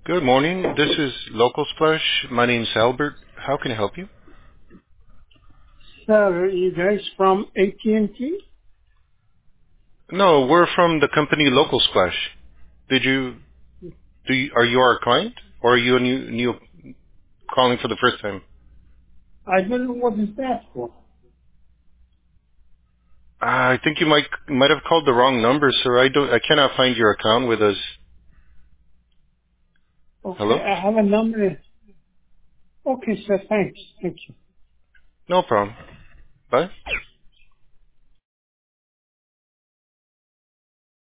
Good morning. This is Local Splash. My name's Albert. How can I help you? Sir, you guys from AT&T? No, we're from the company Local Splash. Are you our client? Or are you a new calling for the first time? I don't know what is that for. I think you might have called the wrong number, sir. I cannot find your account with us. Okay, Hello? I have a number. Okay, sir, thanks. Thank you. No problem. Bye.